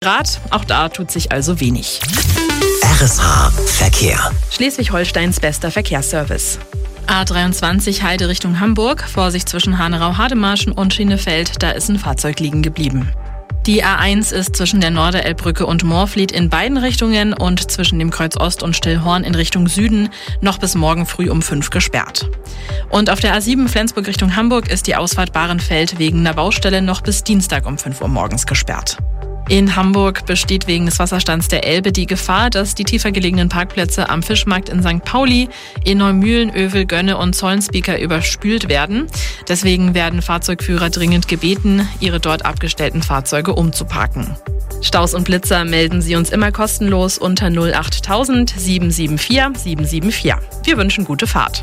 Grad. Auch da tut sich also wenig. RSH Verkehr. Schleswig-Holsteins bester Verkehrsservice. A23 Heide Richtung Hamburg. Vorsicht zwischen Hanerau-Hademarschen und Schienefeld. Da ist ein Fahrzeug liegen geblieben. Die A1 ist zwischen der Norderelbbrücke und Moorfleet in beiden Richtungen und zwischen dem Kreuz Ost und Stillhorn in Richtung Süden noch bis morgen früh um 5 gesperrt. Und auf der A7 Flensburg Richtung Hamburg ist die Ausfahrt Bahrenfeld wegen einer Baustelle noch bis Dienstag um 5 Uhr morgens gesperrt. In Hamburg besteht wegen des Wasserstands der Elbe die Gefahr, dass die tiefer gelegenen Parkplätze am Fischmarkt in St. Pauli, in Neumühlen, Övel, Gönne und Zollenspeaker überspült werden. Deswegen werden Fahrzeugführer dringend gebeten, ihre dort abgestellten Fahrzeuge umzuparken. Staus und Blitzer melden Sie uns immer kostenlos unter 08000 774 774. Wir wünschen gute Fahrt.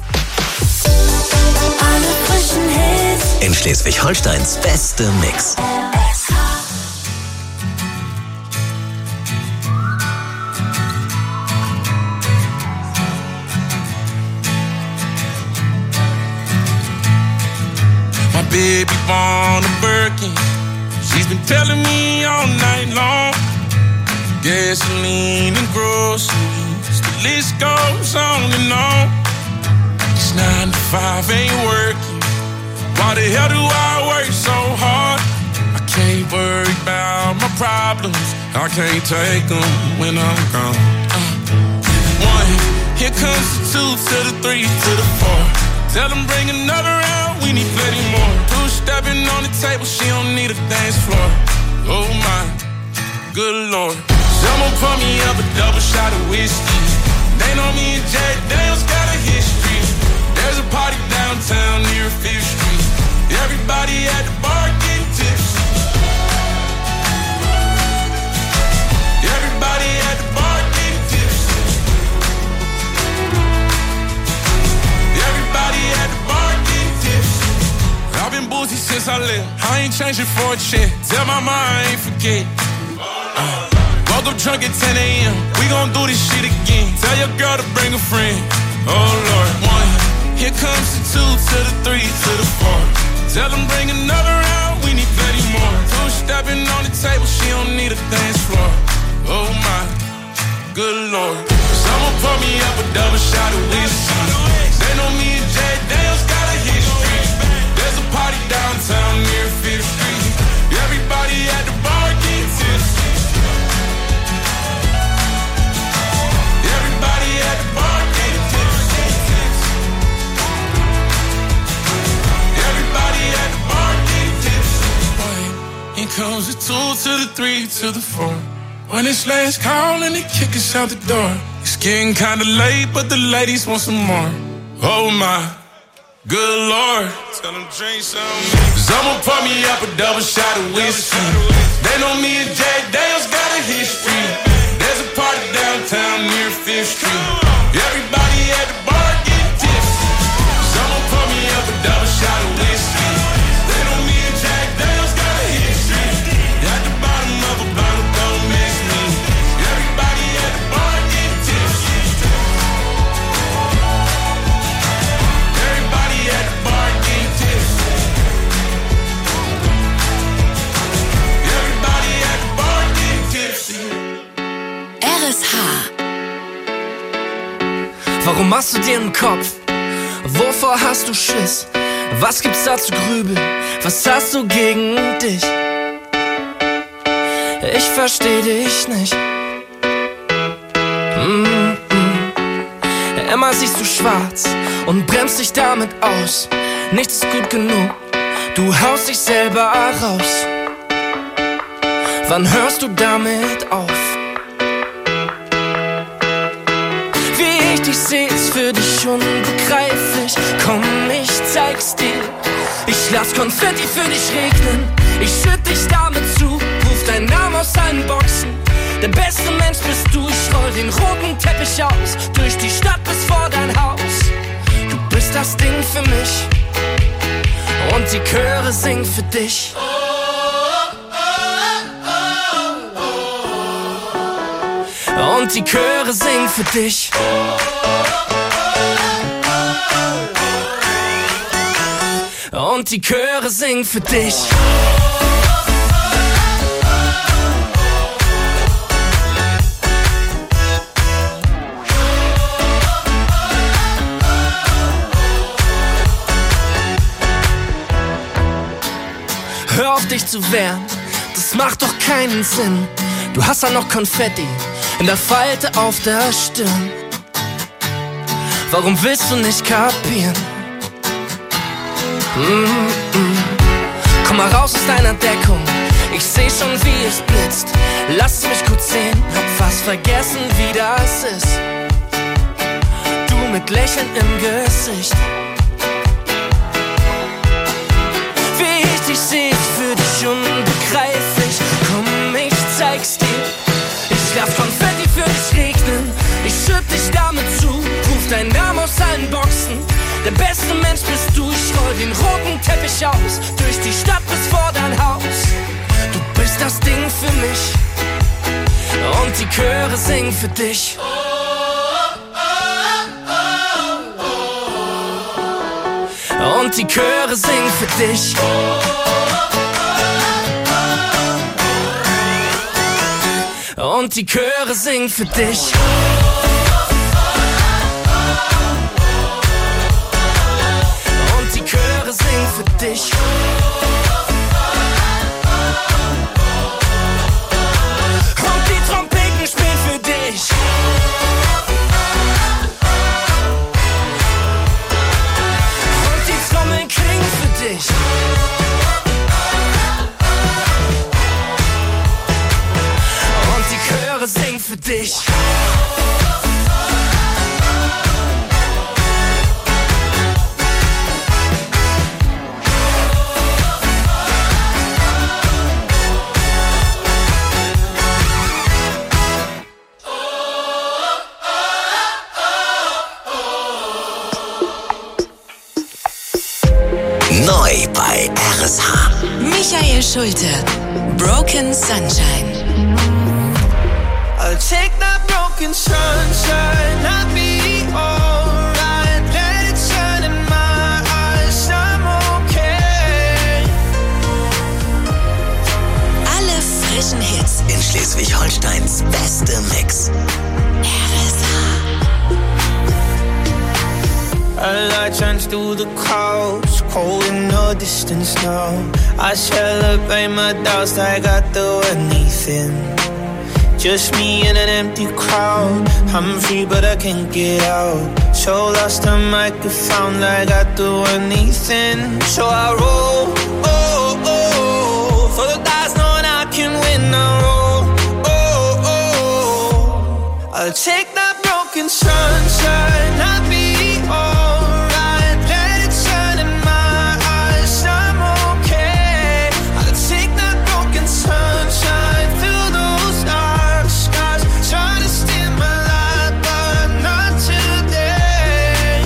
Alle frischen Hits In Schleswig-Holsteins beste Mix. My baby born a Birkin. She's been telling me all night long. Gasoline and groceries, the list goes on and on. It's 9 to 5, ain't working. Why the hell do I work so hard? I can't worry about my problems. I can't take them when I'm gone. 1, here comes the 2 to the 3 to the 4. Tell them bring another round, we need plenty more. 2 stepping on the table, she don't need a dance floor. Oh my, good lord. Someone pour me up a double shot of whiskey. They know me and Jack Daniels got a history. There's a party downtown near 5th Street. Everybody at the bar getting tipsy. Everybody at the bar getting tipsy. Everybody at the bar getting tipsy. I've been boozy since I left. I ain't changing for a check. Tell my mom I ain't forget. Woke up drunk at 10 a.m. We gon' do this shit again. Tell your girl to bring a friend. Oh Lord. 1, here comes the 2 to the 3 to the 4. Tell them bring another round, we need plenty more. 2 stepping on the table, she don't need a dance floor. Oh my, good lord. Someone pour me up a double shot of whiskey. They know me and Jack Daniels got a history. There's a party downtown near 5th Street. Everybody at the bar getting tipsy. Everybody at the bar getting tipsy. Everybody at the bar getting tipsy. Here comes the 2 to the 3 to the 4. When it's last call and they kick us out the door. It's getting kinda late, but the ladies want some more. Oh my, good lord. Tell them drink some. Someone pour me up a double shot of whiskey. They know me and Jack Daniels got a history. There's a party downtown near 5th Street. Everybody at the bar getting tipsy. Someone pour me up a double shot of whiskey. They know me and Jack Daniels got a history. At the bottom of a bottle, don't miss me. Everybody at the bar getting tipsy. Everybody at the bar getting tipsy. Everybody at the bar getting tipsy. RSH. Warum machst du dir einen Kopf? Wovor hast du Schiss? Was gibt's da zu grübeln? Was hast du gegen dich? Ich versteh dich nicht. Immer siehst du schwarz und bremst dich damit aus. Nichts ist gut genug, du haust dich selber raus. Wann hörst du damit auf? Wie ich dich seh, ist für dich unbegreiflich. Komm, ich zeig's dir. Ich lass Konfetti für dich regnen. Ich schütt dich damit zu, ruf deinen Namen aus allen Boxen. Der beste Mensch bist du, ich roll den roten Teppich aus. Durch die Stadt bis vor dein Haus. Du bist das Ding für mich. Und die Chöre singen für dich. Und die Chöre singen für dich. Und die Chöre singen für dich. zu wehren, das macht doch keinen Sinn. Du hast da noch Konfetti in der Falte auf der Stirn. Warum willst du nicht kapieren? Komm mal raus aus deiner Deckung, ich seh schon wie es blitzt. Lass mich kurz sehen, hab fast vergessen wie das ist. Du mit Lächeln im Gesicht. Wie ich dich seh, ist für dich unbegreiflich. Komm, ich zeig's dir. Ich lass Konfetti für dich regnen, ich schütt dich damit zu. Ruf deinen Namen aus allen Boxen. Der beste Mensch bist du, ich roll den roten Teppich aus. Durch die Stadt bis vor dein Haus. Du bist das Ding für mich und die Chöre singen für dich. Und die Chöre singen für dich. Und die Chöre singen für dich. Und die Chöre singen für dich. Und die Trompeten spielen für dich. Und die Trommeln klingen für dich. Und die Chöre singen für dich. Neu bei RSH. Michael Schulte, Broken Sunshine. I'll take that broken sunshine, I'll be alright. Let it shine in my eyes, I'm okay. Alle frischen Hits. In Schleswig-Holsteins beste Mix. A light shines through the clouds, cold in the distance now. I celebrate my doubts like I do anything. Just me in an empty crowd. I'm free but I can't get out. So lost I might get found like I do anything. So I roll, oh, oh, for the dice knowing I can win. I roll, oh, oh, I'll take that broken sunshine, I'll be alright. Let it shine in my eyes, I'm okay. I'll take that broken sunshine through those dark skies. Try to steal my light, but not today.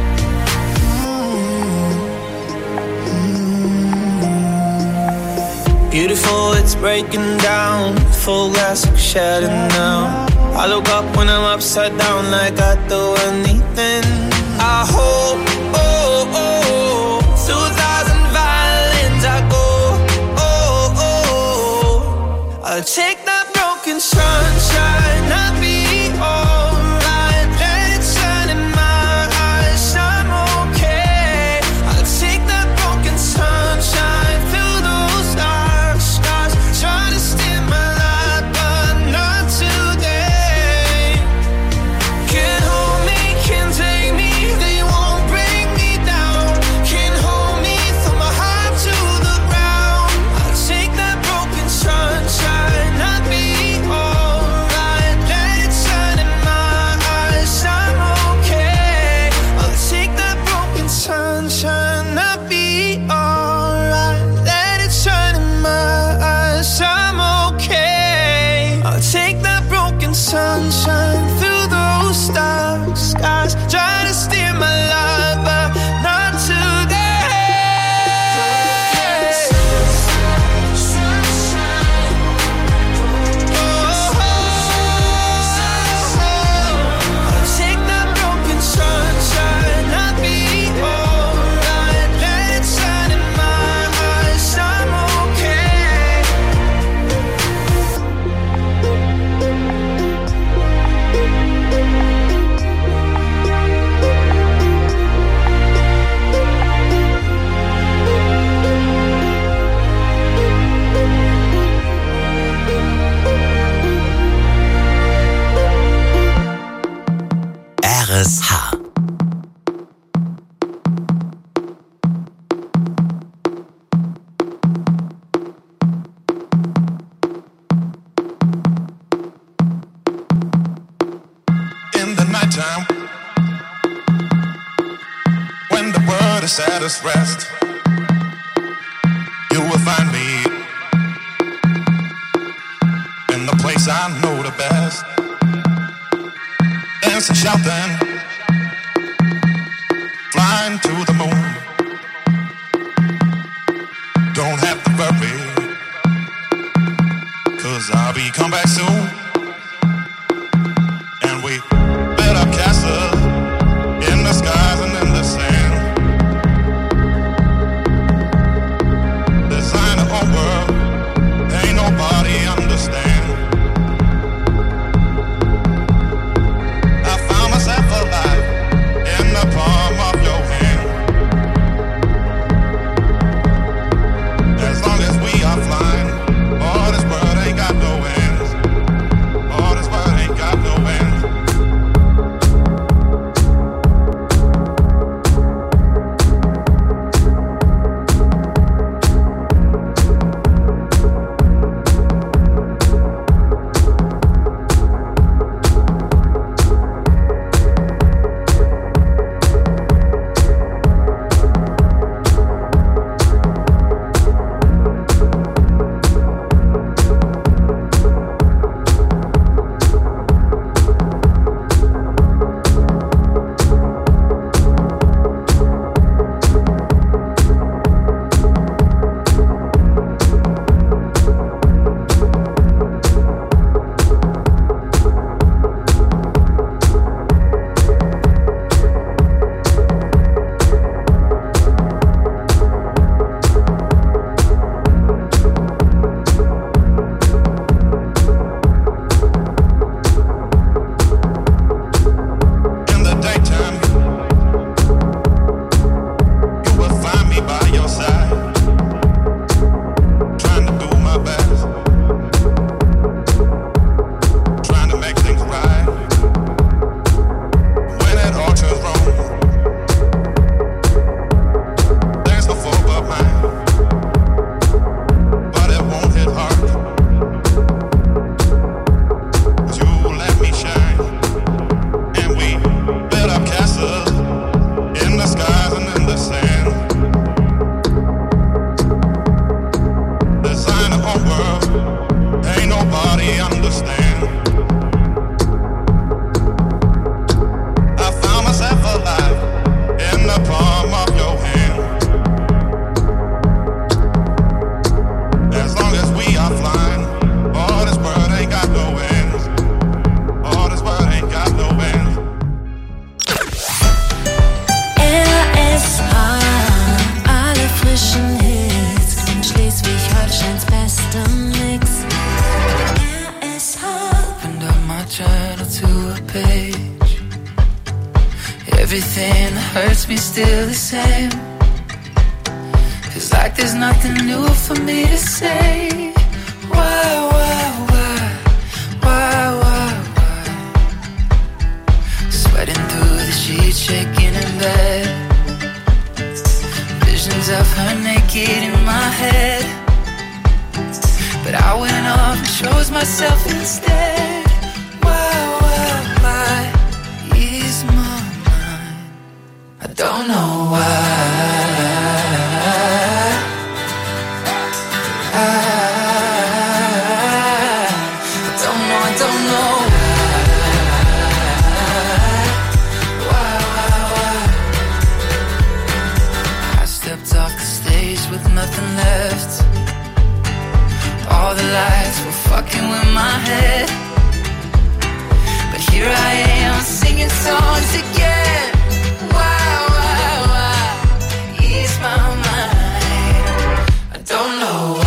Beautiful, it's breaking down. Full glass like shattered now. I look up when I'm upside down like I do anything. I hope, oh, oh, through 1,000 violins I go, oh, oh. I'll take that broken sunshine, I'll be alright. Let it shine in my eyes, I'm okay. I'll take that broken sunshine through those dark skies. Try to steal my light, but not today. Can't hold me, can't take me, they won't bring me down. Can't hold me, throw my heart to the ground. I'll take that broken sunshine, I'll be alright. Let it shine in my eyes, I'm okay. I'll take that broken sunshine, I'll be alright. Let it shine in my eyes, I'm okay. I'll take that broken sunshine through those dark skies. Try to steer my life, but not today. I'll take that broken sunshine, I'll be alright. Let it shine in my eyes, I'm okay. daytime, when the world is at its rest, you will find me in the place I know the best, dancing, shouting, flying to the moon. Don't have to worry, 'cause I'll be come back soon. And we built up castles in the skies and in the sand, design our own world, ain't nobody understand. I found myself alive in the palm of your hand. As long as we are flying, all this world ain't got no ends. All this world ain't got no ends. Everything that hurts me still the same. Feels like there's nothing new for me to say. Why? Sweating through the sheets, shaking in bed. Visions of her naked in my head. But I went off and chose myself instead. Why? Ease my mind. I don't know why. I don't know why. I stepped off the stage with nothing left. All the lights were fucking with my head. But here I am singing songs again. Why? Ease my mind. I don't know why.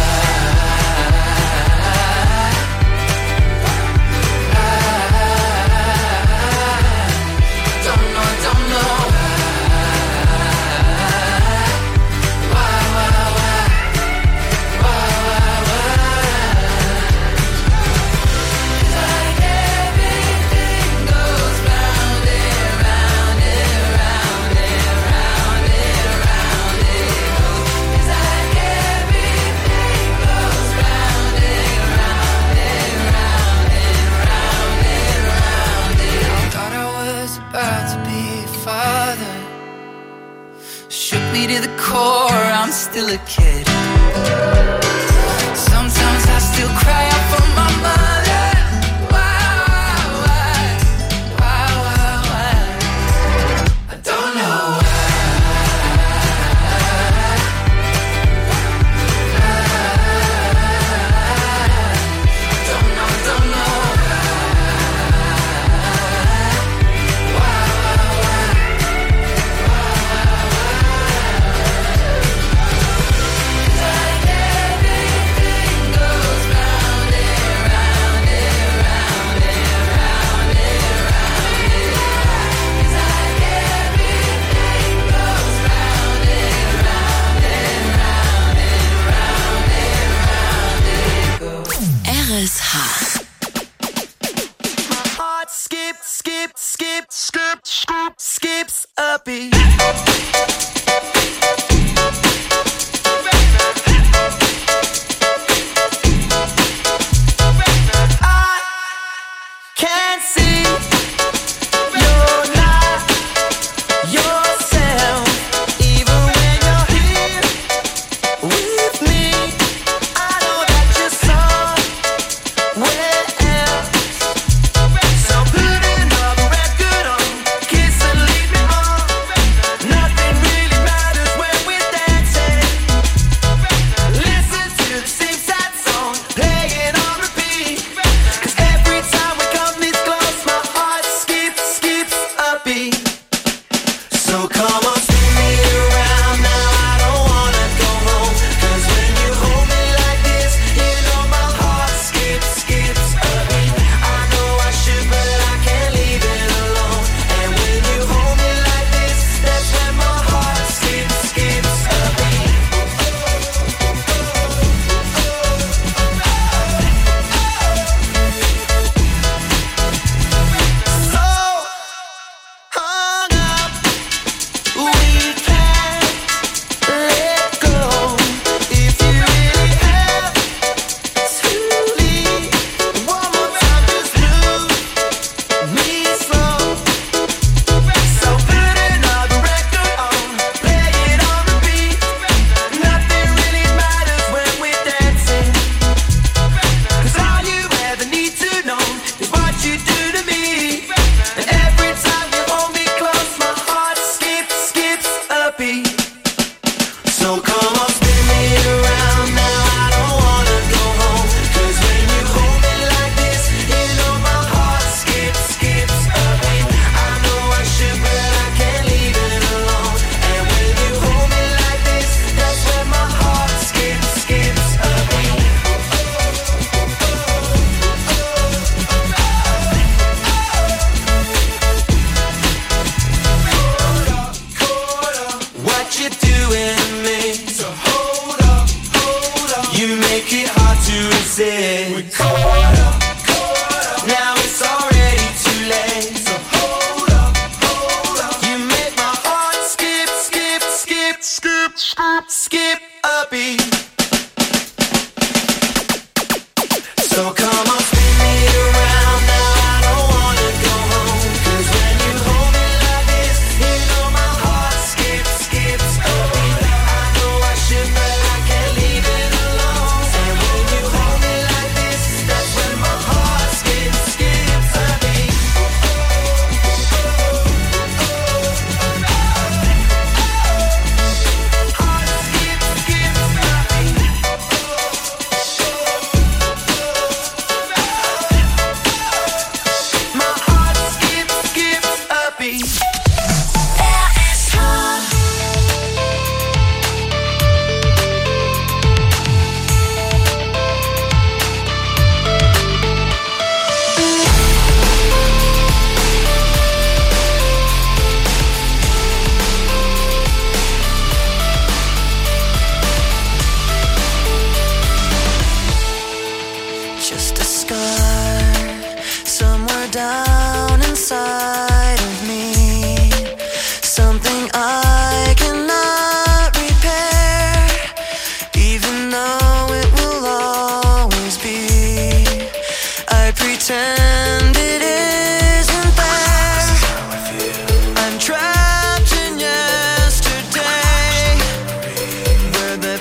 still a kid. Sometimes I still cry out for my mother. Why? I don't know why. Don't know skips a beat. I can't see you're not yourself, even when you're here with me. I know that you're somewhere else. So put another record on, kiss and leave me on. Nothing really matters when we're dancing. Listen to the same sad song, playing on repeat. 'Cause every time we come this close, my heart skips a beat. So come on, spin me around now, I don't wanna go home. 'Cause when you hold me like this, you know my heart skips a beat. I know I should, but I can't leave it alone. And when you hold me like this, that's when my heart skips a beat. So hung up, we can't let go. If you really have to leave, one more time, just move me slow. So put another record on, play it on repeat. Nothing really matters when we're dancing. 'Cause all you ever need to know is what you do to me. And every time you hold me close, my heart skips a beat. So come on, spin me around now, I don't wanna go home. 'Cause when you hold me like this, you know my heart skips a beat. I know I should, but I can't leave it alone. And when you hold me like this, that's when my heart skips a beat. What you doing to me? So hold up. You make it hard to resist. We're caught up. Now it's already too late. So hold up. You make my heart skip a beat. So come on, spin me around now, I don't wanna go home. 'Cause when you hold me like this, you know my heart skips a beat. I know I should, but I can't leave it alone. And when you hold me like this, that's when my heart skips a beat. Heart skips a beat. My heart skips a beat. Just a scar somewhere down inside of me. Something I cannot repair, even though it will always be. I pretend it isn't there. I'm trapped in yesterday, where the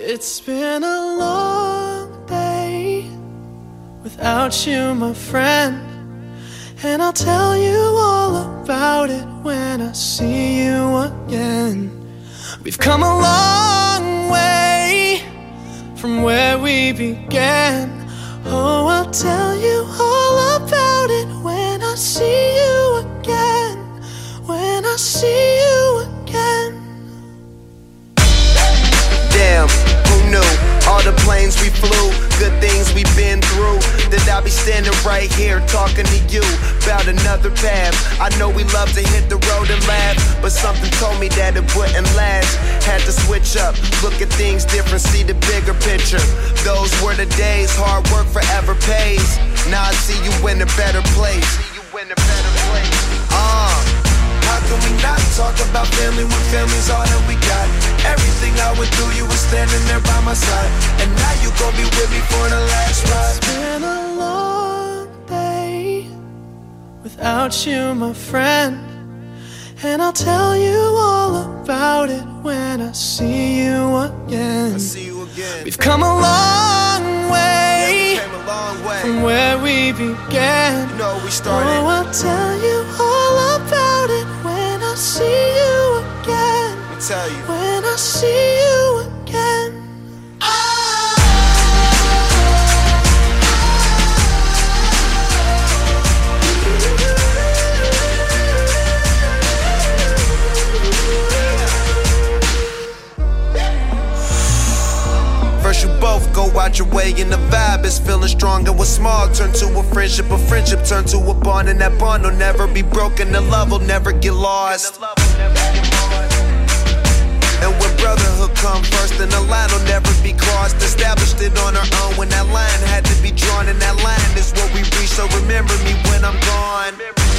It's been a long day without you, my friend. And I'll tell you all about it when I see you again. We've come a long way from where we began. Oh, I'll tell you all about it when I see you again. When I see you again. Damn, who knew? All the planes we flew, good things we've been through. That I'll be standing right here talking to you about another path. I know we love to hit the road and laugh, but something told me that it wouldn't last. Had to switch up, look at things different, see the bigger picture. Those were the days, hard work forever pays. Now I see you in a better place. How can we not talk about family when family's all that we got? Everything I went through, you were standing there by my side. And now you gon' be with me for the last ride. It's been a long day without you, my friend. And I'll tell you all about it when I see you again. We've come a long way, from where we began. Oh, I'll tell you all about it when I see you again. When I see you again. First you both go out your way and the vibe is feeling strong. And what's small turn to a friendship turn to a bond. And that bond will never be broken, the love will never get lost. And when brotherhood come first, then the line will never be crossed. Established it on our own when that line had to be drawn. And that line is what we reach, so remember me when I'm gone.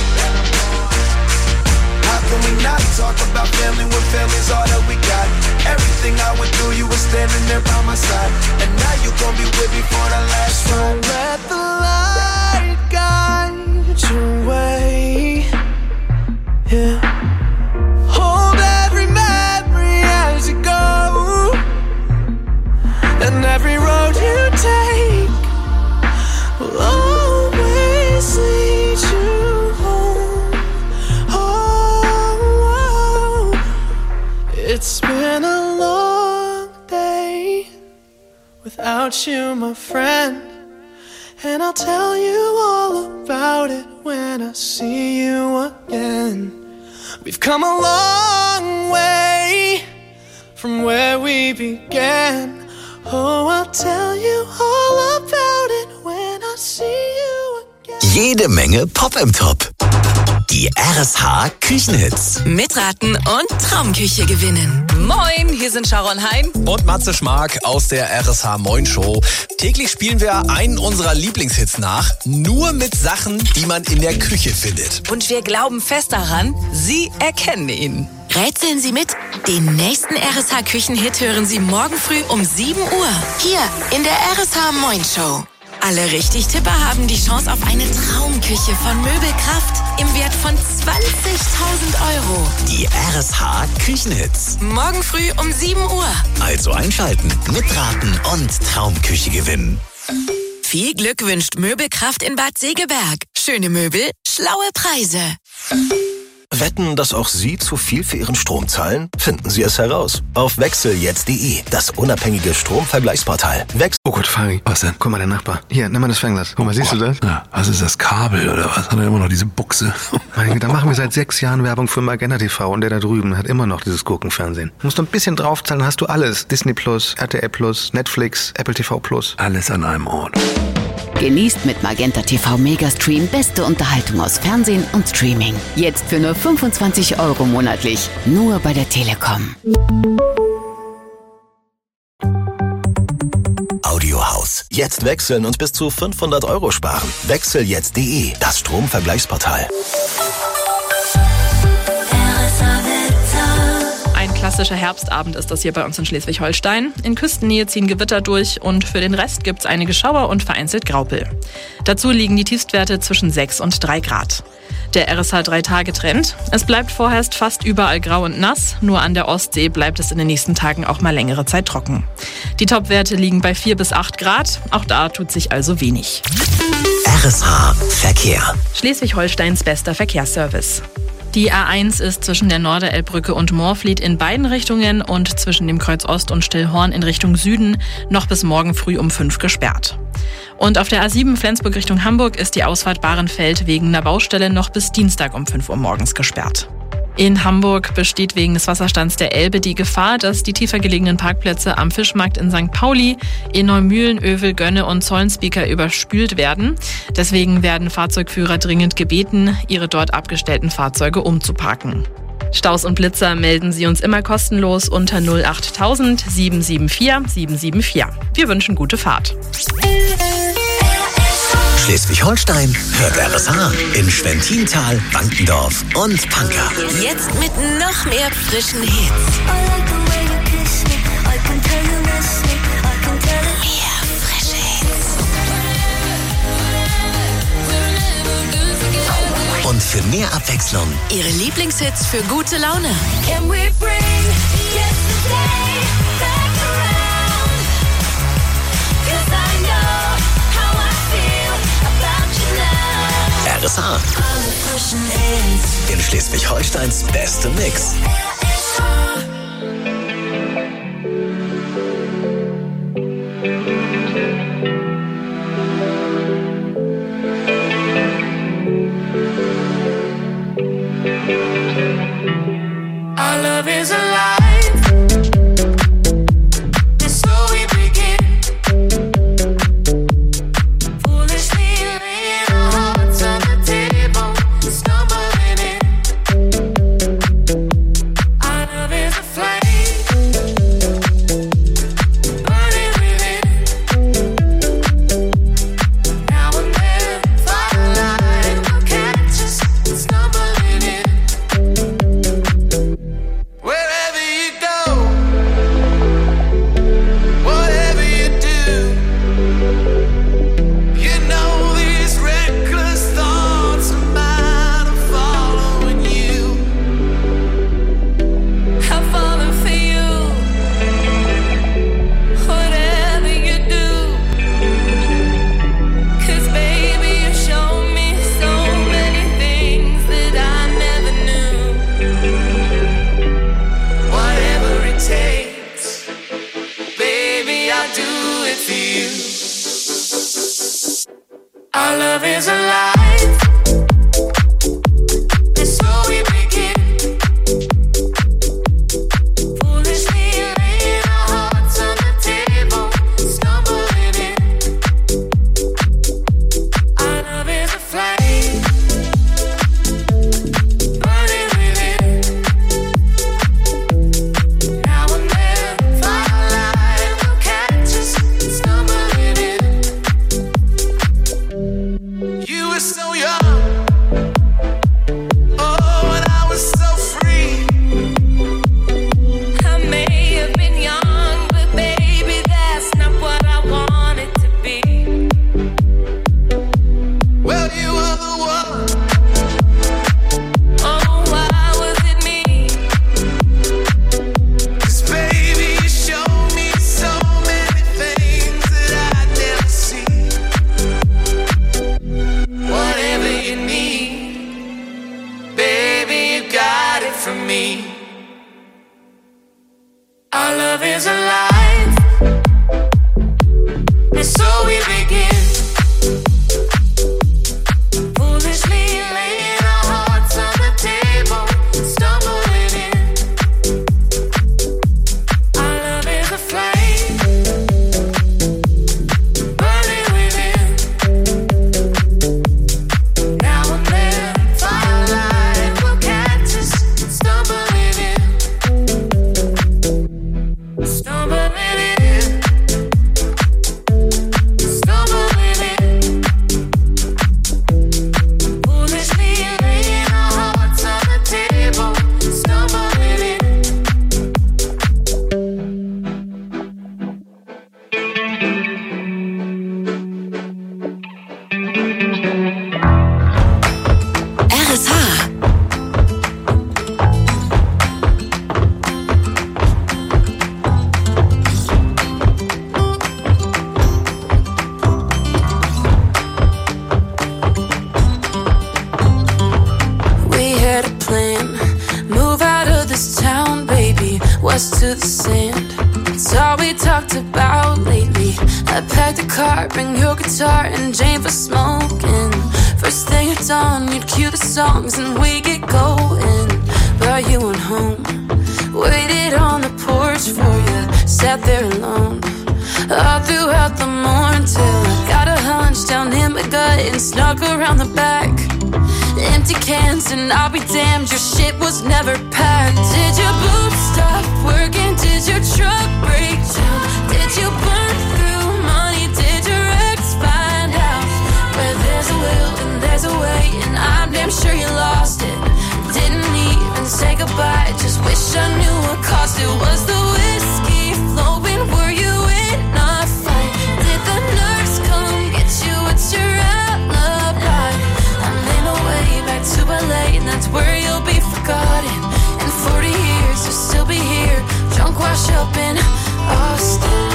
How can we not talk about family when family's all that we got? Everything I went through, you were standing there by my side. And now you gon' be with me for the last ride. Let the light guide your way. Yeah. Hold every memory as you go, and every road you take will always lead you home. Oh, it's been a long day without you, my friend. And I'll tell you all about it when I see you again. We've come a long way from where we began. Oh, I'll tell you all about it when I see you again. Jede Menge Pop im Top. Die RSH Küchenhits. Mitraten und Traumküche gewinnen. Moin, hier sind Sharon Hein und Matze Schmark aus der RSH Moin Show. Täglich spielen wir einen unserer Lieblingshits nach, nur mit Sachen, die man in der Küche findet. Und wir glauben fest daran, Sie erkennen ihn. Rätseln Sie mit? Den nächsten RSH Küchenhit hören Sie morgen früh um 7 Uhr. Hier in der RSH Moin Show. Alle Richtig-Tipper haben die Chance auf eine Traumküche von Möbelkraft im Wert von 20.000 Euro. Die RSH Küchenhits. Morgen früh um 7 Uhr. Also einschalten, mitraten und Traumküche gewinnen. Viel Glück wünscht Möbelkraft in Bad Segeberg. Schöne Möbel, schlaue Preise. Wetten, dass auch Sie zu viel für Ihren Strom zahlen? Finden Sie es heraus auf wechseljetzt.de, das unabhängige Stromvergleichsportal. Oh Gott, Fari, was denn? Guck mal, der Nachbar. Hier, nimm mal das Fernglas. Guck mal, siehst du das? Ja, was ist das, Kabel oder was? Hat er immer noch diese Buchse? Meine, da machen wir seit 6 Jahren Werbung für Magenta TV und der da drüben hat immer noch dieses Gurkenfernsehen. Du musst noch ein bisschen draufzahlen, dann hast du alles. Disney Plus, RTL Plus, Netflix, Apple TV Plus. Alles an einem Ort. Genießt mit Magenta TV Megastream beste Unterhaltung aus Fernsehen und Streaming. Jetzt für nur 25 Euro monatlich. Nur bei der Telekom. Audiohaus. Jetzt wechseln und bis zu 500 Euro sparen. Wechseljetzt.de, das Stromvergleichsportal. Ein klassischer Herbstabend ist das hier bei uns in Schleswig-Holstein. In Küstennähe ziehen Gewitter durch und für den Rest gibt's einige Schauer und vereinzelt Graupel. Dazu liegen die Tiefstwerte zwischen 6 und 3 Grad. Der RSH 3-Tage-Trend. Es bleibt vorerst fast überall grau und nass. Nur an der Ostsee bleibt es in den nächsten Tagen auch mal längere Zeit trocken. Die Topwerte liegen bei 4 bis 8 Grad. Auch da tut sich also wenig. RSH Verkehr. Schleswig-Holsteins bester Verkehrsservice. Die A1 ist zwischen der Norderelbbrücke und Moorfleet in beiden Richtungen und zwischen dem Kreuz Ost und Stillhorn in Richtung Süden noch bis morgen früh um 5 gesperrt. Und auf der A7 Flensburg Richtung Hamburg ist die Ausfahrt Bahrenfeld wegen einer Baustelle noch bis Dienstag um 5 Uhr morgens gesperrt. In Hamburg besteht wegen des Wasserstands der Elbe die Gefahr, dass die tiefer gelegenen Parkplätze am Fischmarkt in St. Pauli, in Neumühlen, Övel, Gönne und Zollenspeaker überspült werden. Deswegen werden Fahrzeugführer dringend gebeten, ihre dort abgestellten Fahrzeuge umzuparken. Staus und Blitzer melden Sie uns immer kostenlos unter 08000 774 774. Wir wünschen gute Fahrt. Schleswig-Holstein hört RSH in Schwentintal, Wankendorf und Pankow. Jetzt mit noch mehr frischen Hits. Mehr frische Hits. Und für mehr Abwechslung Ihre Lieblingshits für gute Laune. RSH. In Schleswig-Holsteins beste Mix. Our love is alive. Our love is alive. Our love is alive, and so we begin. Foolishly laying our hearts on the table, stumbling in. Our love is a flame, burning within. Now and then, firelight will catch us, stumbling in. Stumbling in, stumbling in. Foolishly laying our hearts on the table, stumbling in. RSH That's all we talked about lately. I packed a car, bring your guitar and Jane for smoking. First thing at dawn, you'd cue the songs and we get going. But you went home, waited on the porch for you, sat there alone all throughout the morning till I got a hunch down in my gut and snuck around the back. Empty cans and I'll be damned, your shit was never packed. Did your boots stop working? Did your truck break down? Did you burn through money? Did your ex find out? Where there's a will and there's a way, and I'm damn sure you lost it. Didn't even say goodbye, just wish I knew what cost it. Was the whiskey flowing? Were you in a fight? Did the nurse come get you? What's your alibi? I'm in a way back to LA, and that's where you'll be forgotten. In 40 years you'll still be here, drunk wash up in Austin.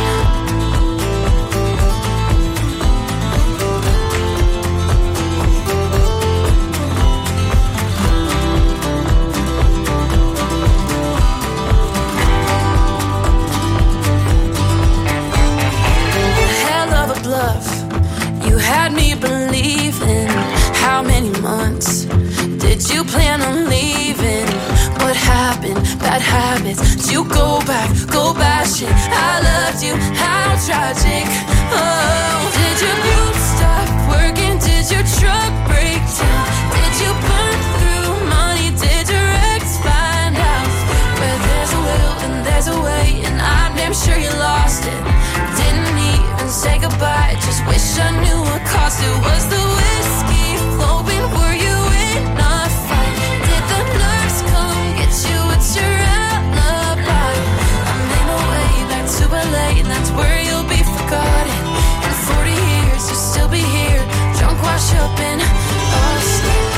You had me believing. How many months did you plan on leaving? What happened? Bad habits. Did you go back, go bashing? I loved you, how tragic. Oh, did your boots stop working? Did your truck break down? Did you burn through money? Did your ex find out? Where there's a will and there's a way, and I'm damn sure you lost it. Didn't even say goodbye, just wish I knew what cost it. Was the whiskey flowing? Were you in a fight? Did the nurse come get you? What's your alibi? I'm in a way back to LA, and that's where you'll be forgotten. In 40 years you'll still be here, drunk wash up in Austin.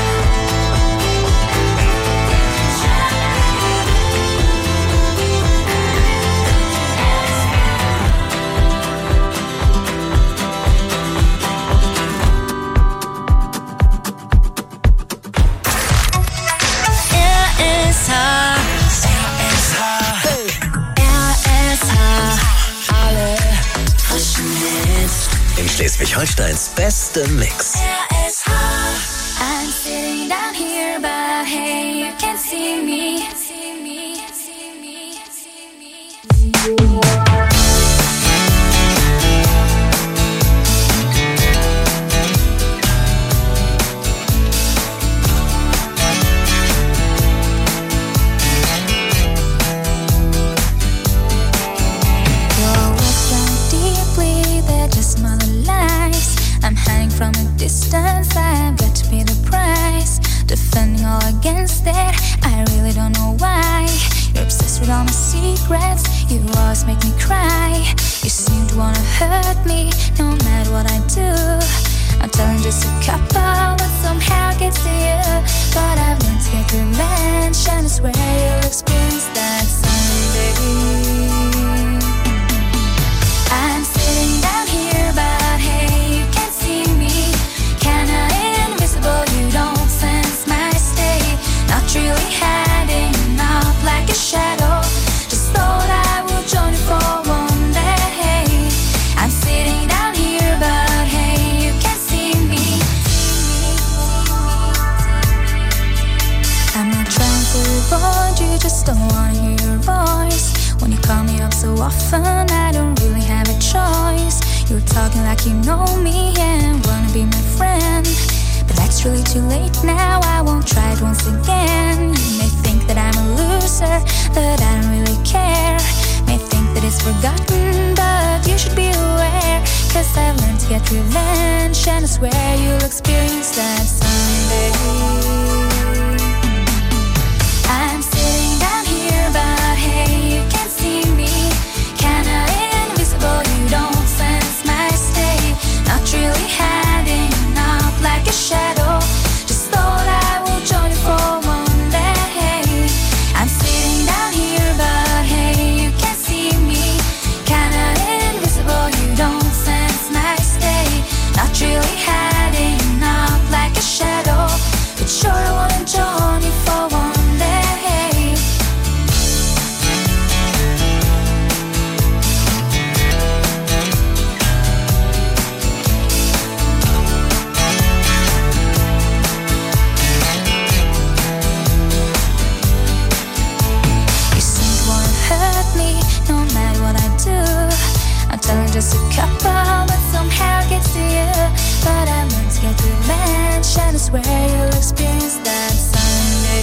In Schleswig-Holsteins beste Mix. I'm sitting down here, but hey, you can't see me. I'm hanging from a distance, I've got to pay the price. Defending all against it, I really don't know why. You're obsessed with all my secrets, you always make me cry. You seem to wanna hurt me, no matter what I do. I'm telling just a couple, but somehow gets to you. But I've learned to get revenge, and I swear you'll experience that someday. I'm sitting down here, but hey, you can't see me. Kinda invisible, you don't sense my state. Not really hiding out like a shadow. Just thought I would join you for one day. I'm sitting down here, but hey, you can't see me. I'm not trying to avoid you, just don't wanna hear your voice. When you call me up so often, I don't really have a choice. You're talking like you know me and wanna be my friend, but that's really too late now, I won't try it once again. You may think that I'm a loser, but I don't really care. May think that it's forgotten, but you should be aware. Cause I've learned to get revenge, and I swear you'll experience that someday. I'm sitting down here, but hey, you can't see me. Kinda invisible, you don't sense my state. Not really hiding out like a shadow. Just thought I would join you for one day. I'm sitting down here, but hey, you can't see me. Kinda invisible, you don't sense my state. Not really hiding out like a shadow, but sure I want is where you'll experience that Sunday.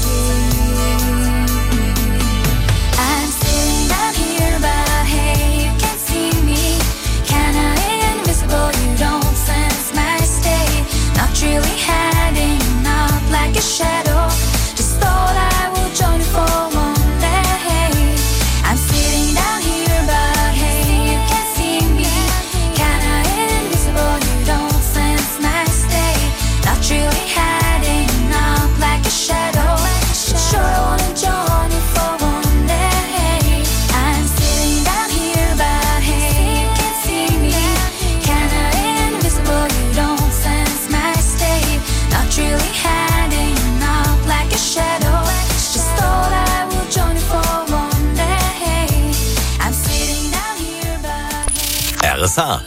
I'm sitting down here, but hey, you can't see me. Kinda invisible, you don't sense my state. Not really hiding out like a shadow. Just thought I would join you for one day. I'm sitting down here, but hey, you can't see me. Kinda invisible, you don't sense my state. Not really hiding out like a shadow. Sure, I wanna join you for one day. I'm sitting down here, but hey, you can't see me. Kinda invisible, you don't sense my state. Not really hiding out like a shadow. Just thought I would join you for one day. I'm sitting down here, but RSH.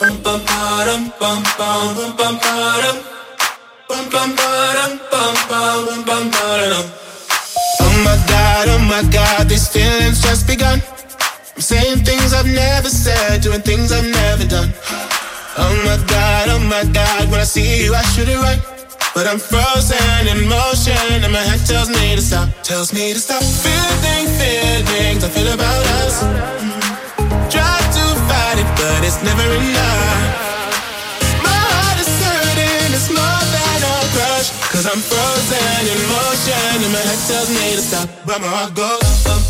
Oh my God, these feelings just begun. I'm saying things I've never said, doing things I've never done. Oh my God, when I see you I shoot it right. But I'm frozen in motion and my head tells me to stop. Tells me to stop. Feelings I feel about us. Try to fight it, but it's never enough. My heart is hurting, it's more than a crush. Cause I'm frozen in motion and my head tells me to stop. But my heart goes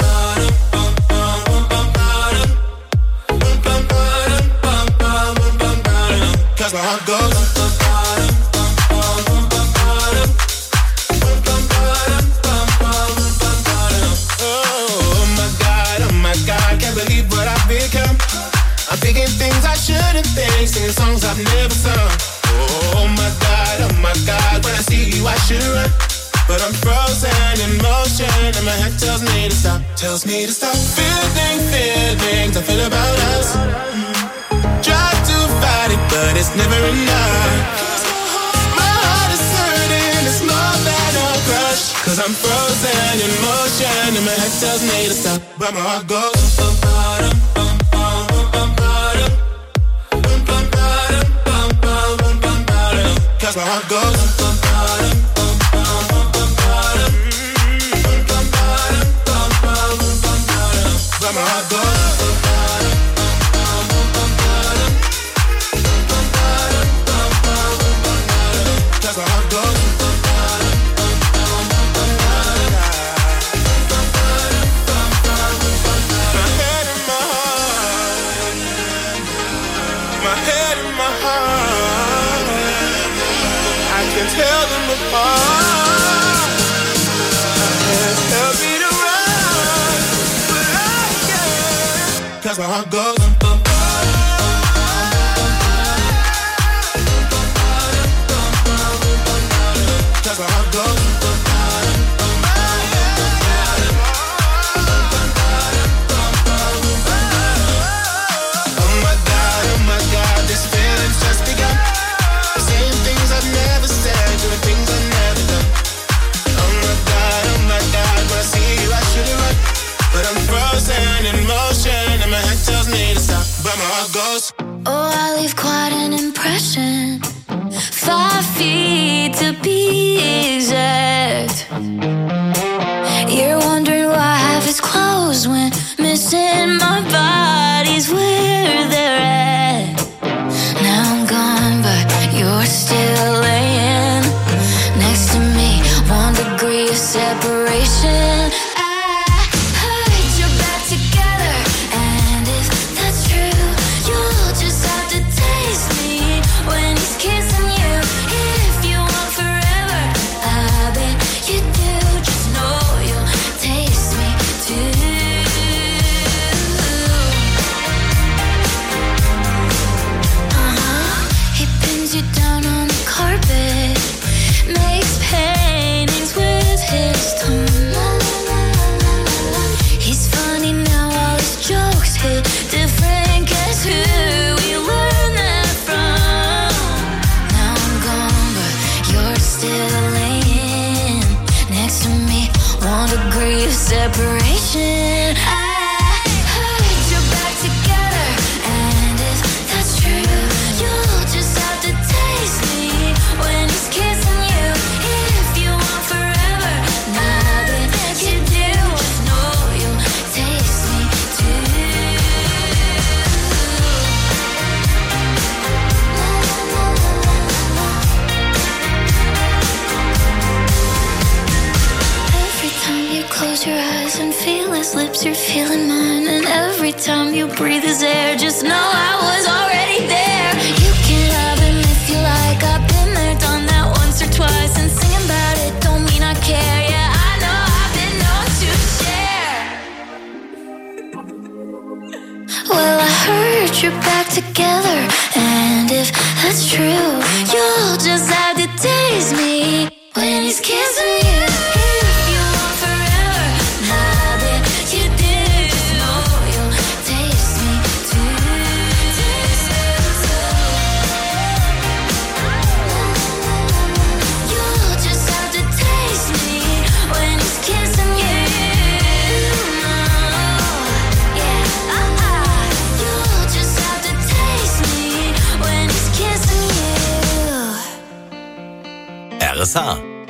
cause my heart goes oh my God, can't believe what I've become. I'm thinking things I shouldn't think, singing songs I've never sung. Oh my God, when I see you I should run. But I'm frozen in motion and my head tells me to stop. Tells me to stop. Feelings I feel about us. Try to fight it, but it's never enough. My heart is hurting, it's more than a crush. Cause I'm frozen in motion and my head tells me to stop. But my heart goes cause my heart goes but my heart goes cause my heart goes my head and my heart I can tell them apart. Help me to run, but I can't. Cause my heart goes cause my heart goes oh my God, this feeling's just begun. Saying things I've never said, doing things I've never done. Oh my God, when I see you I should have run. But I'm frozen in motion and my head tells me to stop. But my heart goes oh, I leave quite an impression. 5 feet to be exact. You're wondering why half is closed when missing my body's where they're at. Now I'm gone, but you're still laying next to me. 1 degree of separation. Separation. I heard you're back together, and if that's true, you'll just have to taste me when he's kissing you. breathe his air. Just know I was already there. You can love him if you like. I've been there, done that once or twice. And singing about it don't mean I care. Yeah, I know I've been known to share. Well, I heard you're back together, and if that's true, you'll just have to taste me when he's kissing you. If you want forever, now that you do, know you'll taste me too. You'll just have to taste me when he's kissing you. You'll just have to taste me when he's kissing you. RSH.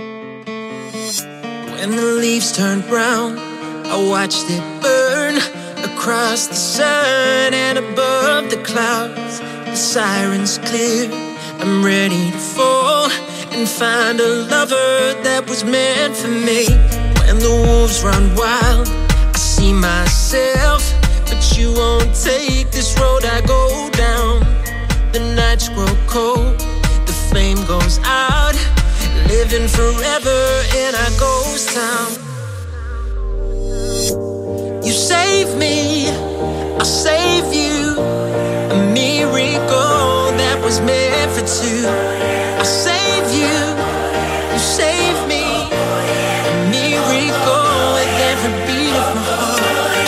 When the leaves turned brown, I watched it burn across the sun and above the clouds. The sirens clear, I'm ready to fall and find a lover that was meant for me. When the wolves run wild, I see myself, but you won't take this road I go down. The nights grow cold, the flame goes out, living forever in our ghost town. You save me, I'll save you. A miracle that was meant for two. I'll save you, you save me. A miracle with every beat of my heart.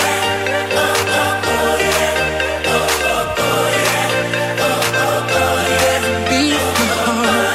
Every beat of my heart.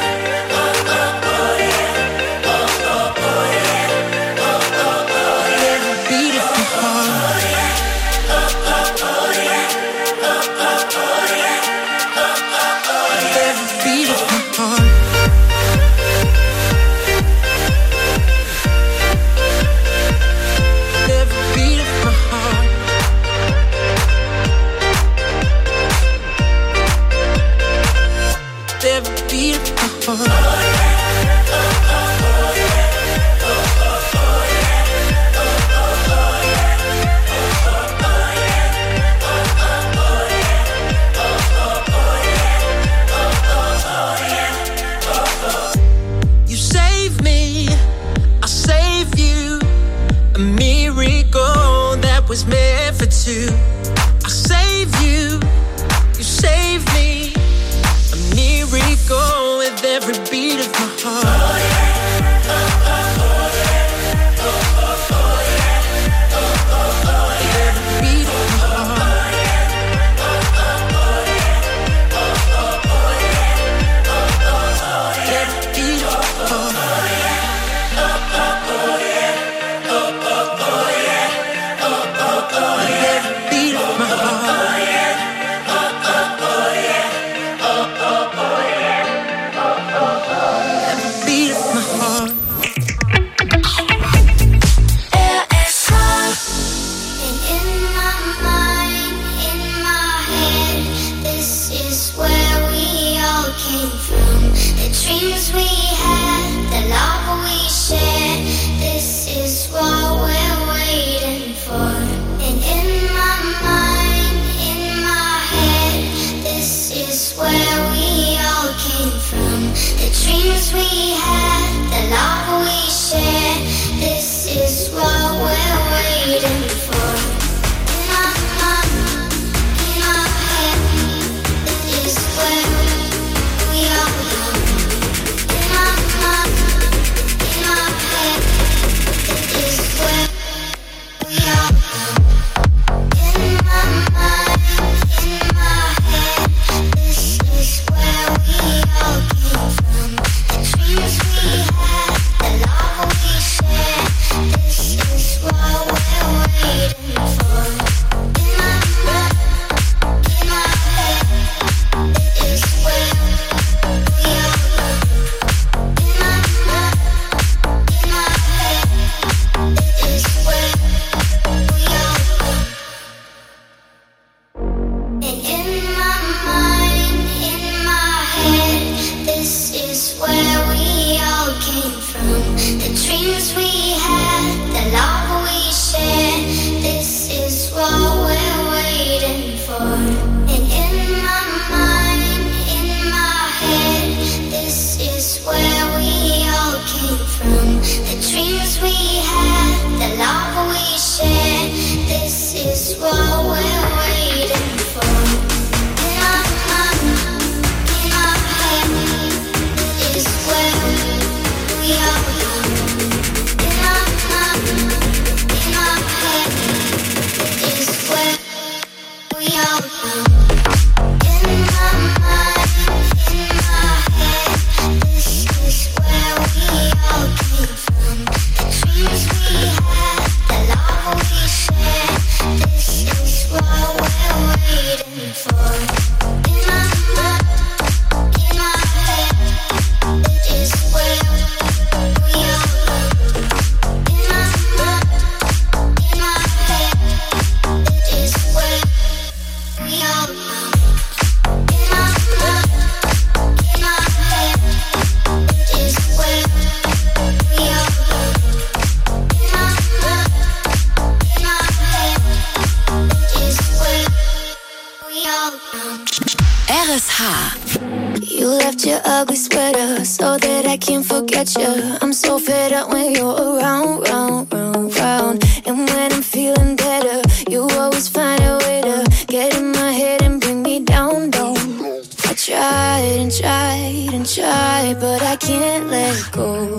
You save me, I'll save you. A miracle that was meant for two. I'll save you, you save me. A miracle with every beat You left your ugly sweater so that I can't forget you. I'm so fed up when you're around, round, round, round. And when I'm feeling better, you always find a way to get in my head and bring me down, down. I tried and tried and tried, but I can't let go.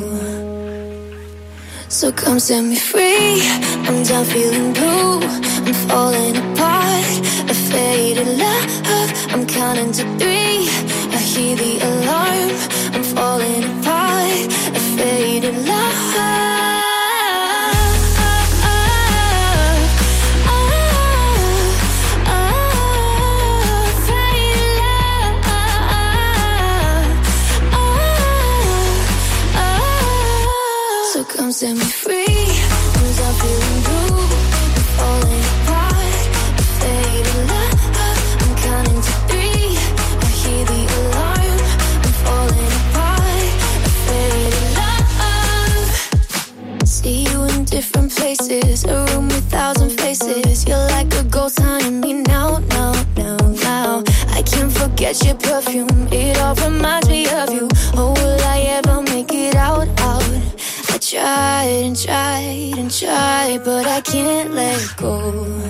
So come set me free. I'm done feeling blue. I'm falling apart. A faded love. I'm counting to 3. I hear the alarm. I'm falling apart. A faded love. So come set me free. I'm done feeling blue. I'm falling apart. A faded love. I'm counting to 3. I hear the alarm. I'm falling apart. A faded love. See you in different places. A room with 1,000 faces. You're like a ghost haunting me now, now, now, now. I can't forget your perfume. It all reminds me of you. Oh, will I ever make it out, out? I tried and tried and tried, but I can't let go.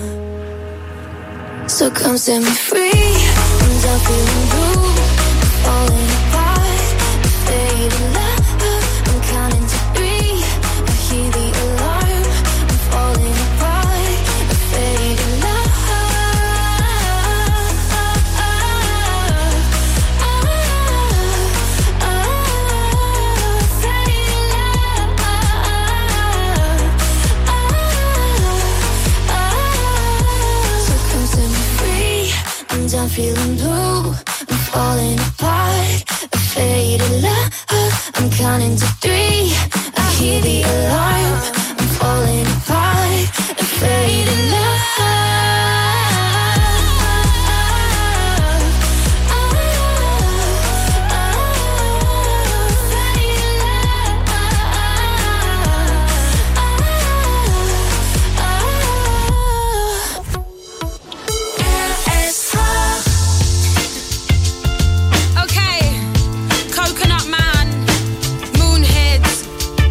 So come set me free. I'm done feeling blue. I'm falling apart. A faded love. I'm counting to 3. I hear the alarm. I'm falling apart. A faded love. I'm done feeling blue. I'm falling apart. A faded love. I'm counting to 3. I hear the alarm. I'm falling apart. A faded love.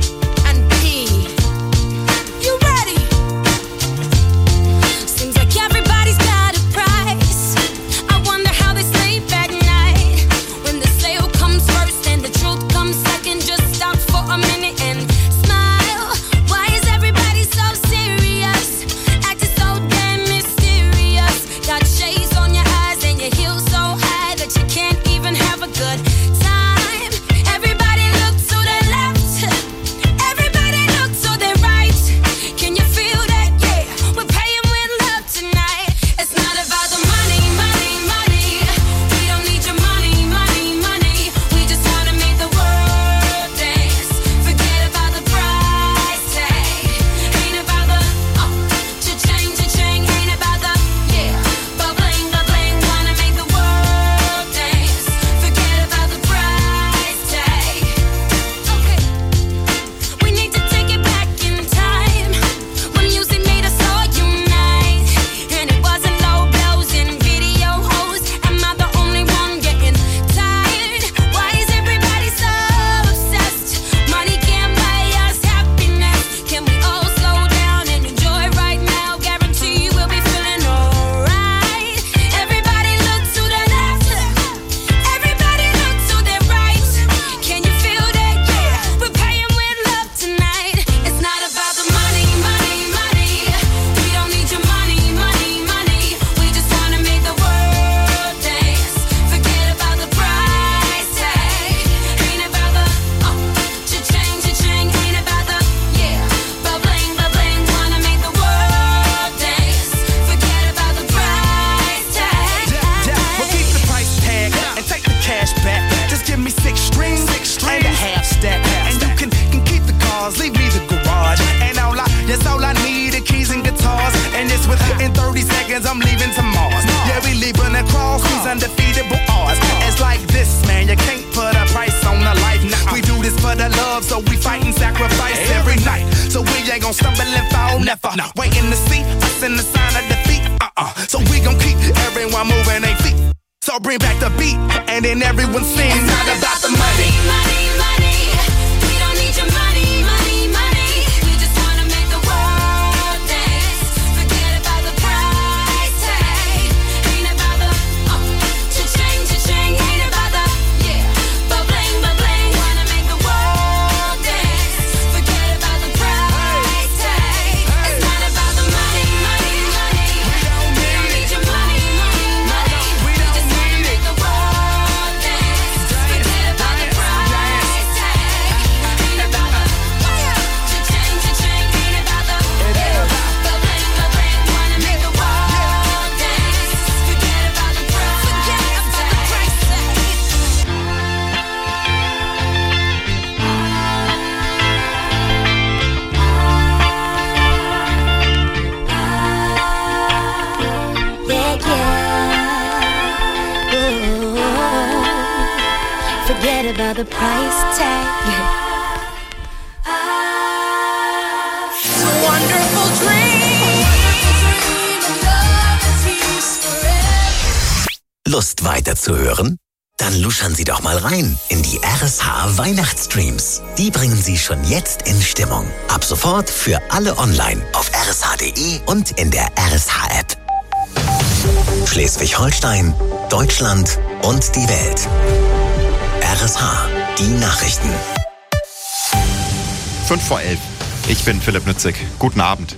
Seems like every undefeatable odds. It's like this, man, you can't put a price on a life. Nah, we do this for the love, so we fight and sacrifice every night. So we ain't gon' stumble and fall, never. Waiting to see us in the sign of defeat. So we gon' keep everyone moving their feet. So bring back the beat, and then everyone sings. It's not about the money, money, money. We don't need your money, money, money. We just wanna make the world dance. Forget about the price tag. Ain't about the cha-ching, cha-ching. Ain't about the ba-bling, ba-bling. Wanna make the world dance. Forget about the price tag. It's not about the money, money, money. We don't need your money, money, money. We just wanna make the world dance. Forget about the price tag. Ain't about the cha-ching, cha-ching. Ain't about the ba-bling, ba-bling. Wanna make the world dance. Forget about the price tag. Forget about the price tag. It's a wonderful dream. Lust weiterzuhören? Dann luschern Sie doch mal rein in die RSH Weihnachtsstreams. Die bringen Sie schon jetzt in Stimmung. Ab sofort für alle online auf rsh.de und in der RSH-App. Schleswig-Holstein, Deutschland und die Welt. RSH, die Nachrichten. 11:05. Ich bin Philipp Nützig. Guten Abend.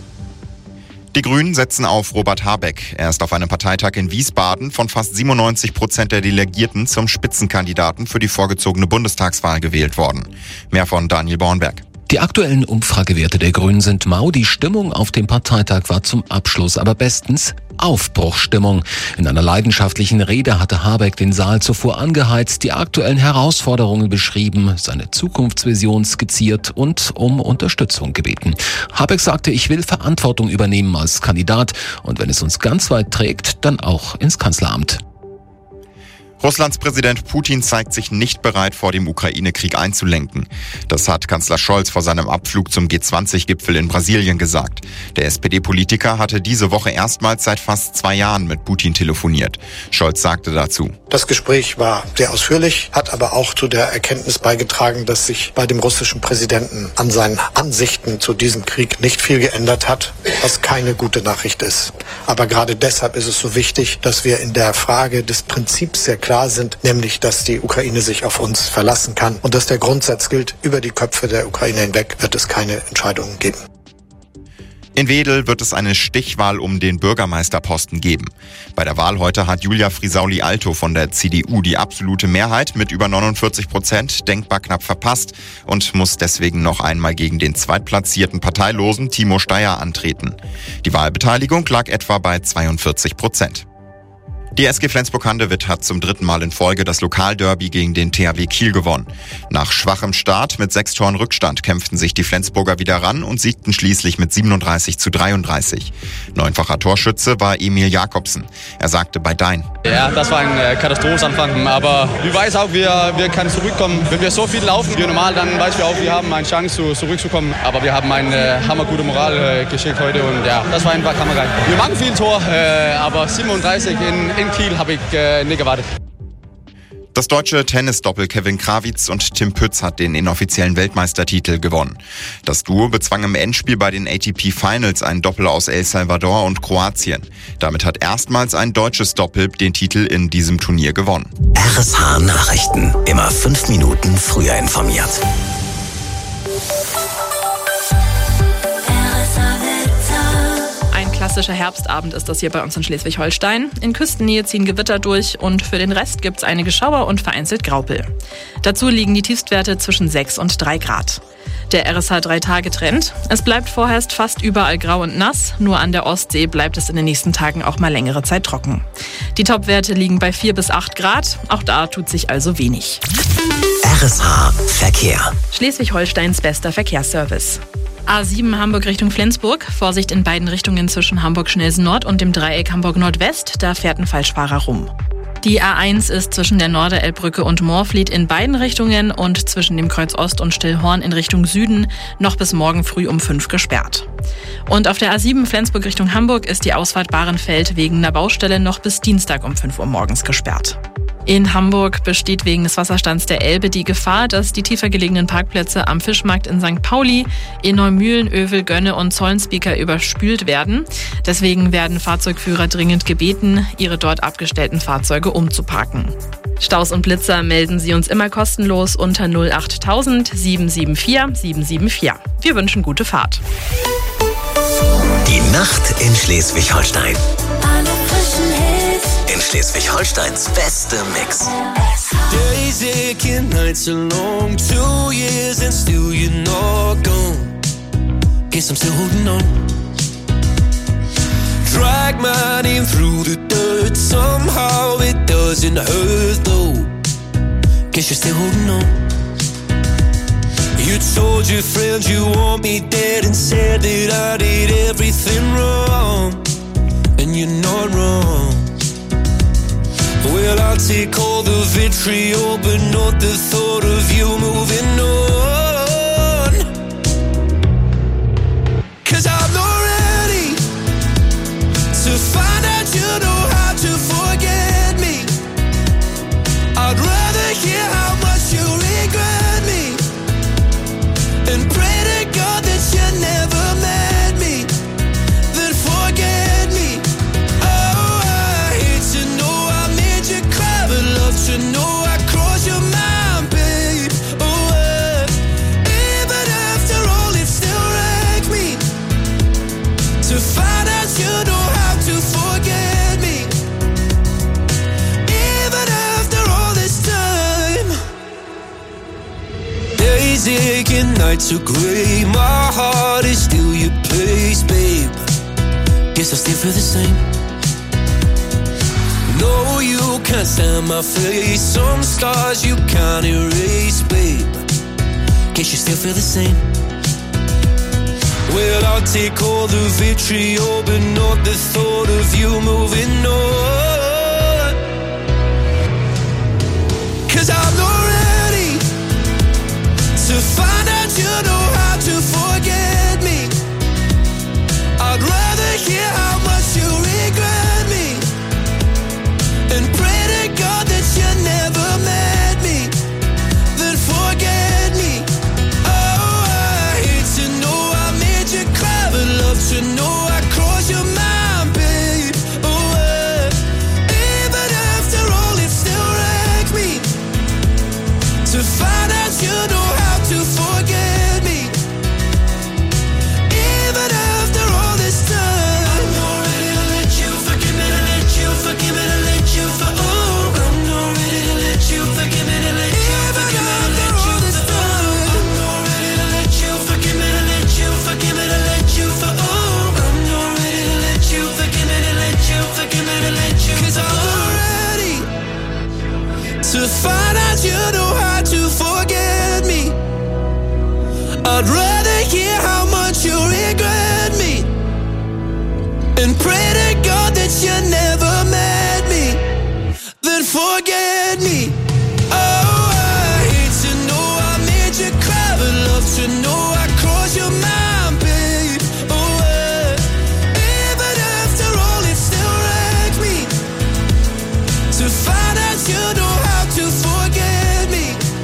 Die Grünen setzen auf Robert Habeck. Er ist auf einem Parteitag in Wiesbaden von fast 97% der Delegierten zum Spitzenkandidaten für die vorgezogene Bundestagswahl gewählt worden. Mehr von Daniel Bornberg. Die aktuellen Umfragewerte der Grünen sind mau. Die Stimmung auf dem Parteitag war zum Abschluss aber bestens Aufbruchsstimmung. In einer leidenschaftlichen Rede hatte Habeck den Saal zuvor angeheizt, die aktuellen Herausforderungen beschrieben, seine Zukunftsvision skizziert und um Unterstützung gebeten. Habeck sagte, ich will Verantwortung übernehmen als Kandidat und wenn es uns ganz weit trägt, dann auch ins Kanzleramt. Russlands Präsident Putin zeigt sich nicht bereit, vor dem Ukraine-Krieg einzulenken. Das hat Kanzler Scholz vor seinem Abflug zum G20-Gipfel in Brasilien gesagt. Der SPD-Politiker hatte diese Woche erstmals seit fast 2 Jahren mit Putin telefoniert. Scholz sagte dazu: Das Gespräch war sehr ausführlich, hat aber auch zu der Erkenntnis beigetragen, dass sich bei dem russischen Präsidenten an seinen Ansichten zu diesem Krieg nicht viel geändert hat, was keine gute Nachricht ist. Aber gerade deshalb ist es so wichtig, dass wir in der Frage des Prinzips sehr klar sind, nämlich, dass die Ukraine sich auf uns verlassen kann und dass der Grundsatz gilt, über die Köpfe der Ukraine hinweg wird es keine Entscheidungen geben. In Wedel wird es eine Stichwahl um den Bürgermeisterposten geben. Bei der Wahl heute hat Julia Frisauli-Alto von der CDU die absolute Mehrheit mit über 49% denkbar knapp verpasst und muss deswegen noch einmal gegen den zweitplatzierten Parteilosen Timo Steyer antreten. Die Wahlbeteiligung lag etwa bei 42%. Die SG Flensburg-Handewitt hat zum 3. Mal in Folge das Lokalderby gegen den THW Kiel gewonnen. Nach schwachem Start mit 6 Toren Rückstand kämpften sich die Flensburger wieder ran und siegten schließlich mit 37:33. 9-facher Torschütze war Emil Jakobsen. Er sagte bei Dein: Ja, das war ein Katastrophenanfang, aber wir weiß auch, wir können zurückkommen. Wenn wir so viel laufen wie normal, dann weiß wir auch, wir haben eine Chance zurückzukommen. Aber wir haben eine hammergute Moral geschickt heute und ja, das war einfach hammergeil. Wir machen viel Tor, aber 37 in Kiel habe ich nicht erwartet. Das deutsche Tennisdoppel Kevin Krawitz und Tim Pütz hat den inoffiziellen Weltmeistertitel gewonnen. Das Duo bezwang im Endspiel bei den ATP Finals ein Doppel aus El Salvador und Kroatien. Damit hat erstmals ein deutsches Doppel den Titel in diesem Turnier gewonnen. RSH Nachrichten. Immer 5 Minuten früher informiert. Klassischer Herbstabend ist das hier bei uns in Schleswig-Holstein. In Küstennähe ziehen Gewitter durch und für den Rest gibt's einige Schauer und vereinzelt Graupel. Dazu liegen die Tiefstwerte zwischen 6 und 3 Grad. Der RSH 3-Tage-Trend. Es bleibt vorerst fast überall grau und nass. Nur an der Ostsee bleibt es in den nächsten Tagen auch mal längere Zeit trocken. Die Topwerte liegen bei 4 bis 8 Grad. Auch da tut sich also wenig. RSH Verkehr. Schleswig-Holsteins bester Verkehrsservice. A7 Hamburg Richtung Flensburg. Vorsicht in beiden Richtungen zwischen Hamburg-Schnelsen Nord und dem Dreieck Hamburg Nordwest. Da fährt ein Falschfahrer rum. Die A1 ist zwischen der Norderelbbrücke und Moorfleet in beiden Richtungen und zwischen dem Kreuz Ost und Stillhorn in Richtung Süden noch bis morgen früh um 5 gesperrt. Und auf der A7 Flensburg Richtung Hamburg ist die Ausfahrt Bahrenfeld wegen einer Baustelle noch bis Dienstag um 5 Uhr morgens gesperrt. In Hamburg besteht wegen des Wasserstands der Elbe die Gefahr, dass die tiefer gelegenen Parkplätze am Fischmarkt in St. Pauli, in Neumühlen, Övel, Gönne und Zollenspeaker überspült werden. Deswegen werden Fahrzeugführer dringend gebeten, ihre dort abgestellten Fahrzeuge umzuparken. Staus und Blitzer melden Sie uns immer kostenlos unter 08000 774 774. Wir wünschen gute Fahrt. Die Nacht in Schleswig-Holstein. In Schleswig-Holsteins beste Mix. Days aching, nights are long, 2 years and still you're not gone. Guess I'm still holding on. Drag my name through the dirt, somehow it doesn't hurt though. Guess you're still holding on. You told your friends you want me dead and said that I did everything wrong. And you're not wrong. Well, I'll take all the vitriol, but not the thought of you moving on. 'Cause I'm not ready to find out you know how to forget me. I'd rather hear how much you regret me and pray to God that you never met me, then forget me. Oh, I hate to know I made you cry, but love to know I crossed your mind, babe. Oh, even after all, it still wrecks me to find out you know how to forget me. Even after all this time. Days aching, nights are grey, my heart is still your place, babe. Guess I still feel the same. No, you can't stand my face, some scars you can't erase, babe. Guess you still feel the same. Well, I'll take all the vitriol, but not the thought of you moving on. 'Cause I'm not ready to find out you know how to forget me. I'd rather hear how much you regret me and pray to God that you never met me, then forget me. Oh, I hate to know I made you cry, but love to know I crossed your mind, babe. Oh, even after all, it still wrecks me to find out you know how to forget me. Even after all this time, I'm not ready to let you forgive me, to let you forgive me, to let you for oh, I'm not ready to let you forgive me, to let you forgive me, to let you for oh, I'm not ready to let you forgive me, to let you forgive me, to let you for oh, I'm not ready to let you forgive me, to let you forgive me, to let you 'cause I'm not ready to find out you know how to forget me. I'd rather hear how much you regret me and pray to God that you never met me, then forget me. Oh, I hate to know I made you cry, but love to know I crossed your mind, babe. Oh, even after all, it still wrecks me to find out you know how to forget me.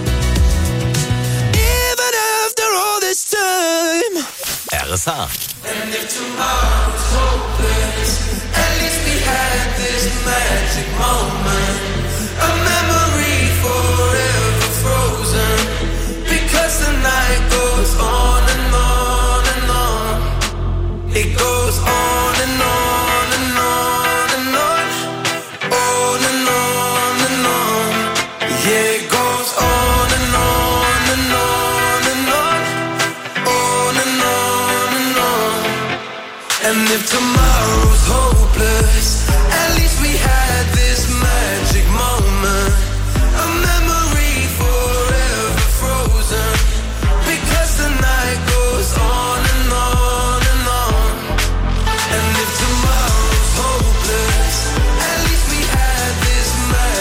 Even after all this time. RSH. And if tomorrow's hopeless, at least we had this magic moment, a memory forever frozen, because the night goes on and on and on. It goes on and on and on and on, on and on and on. Yeah, it goes on and on and on and on, on and on and on. And if tomorrow's hopeless, at least we had this magic moment, a memory forever frozen, because the night goes on and on and on. And if tomorrow's hopeless, at least we had this magic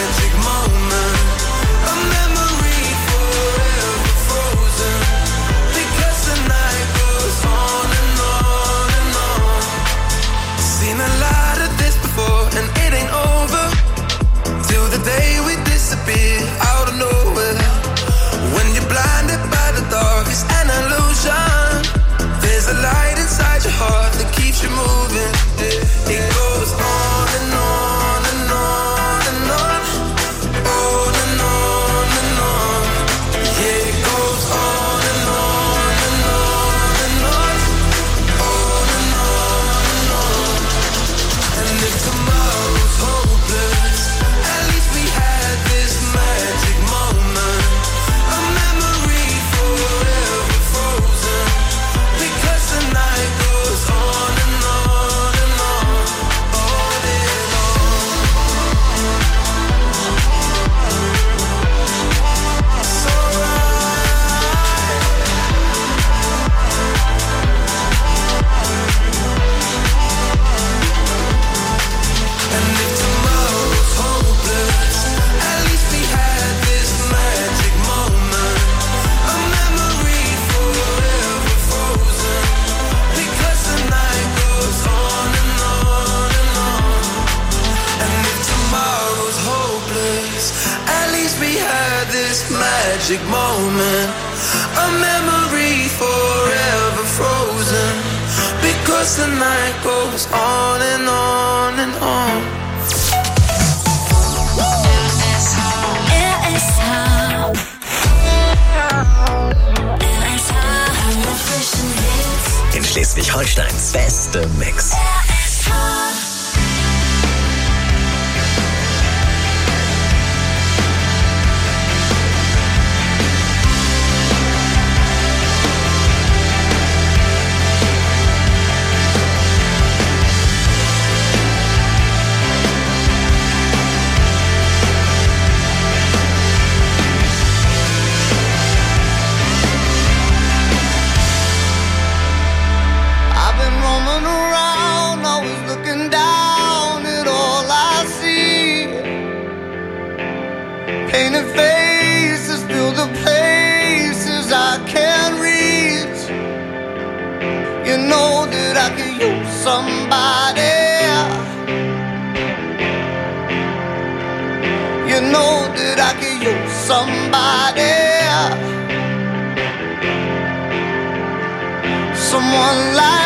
guess we had this magic moment, a memory forever frozen, because the night goes on and on and on. In Schleswig-Holsteins beste Mix. Painted faces fill the places I can't reach. You know that I could use somebody. You know that I could use somebody. Someone like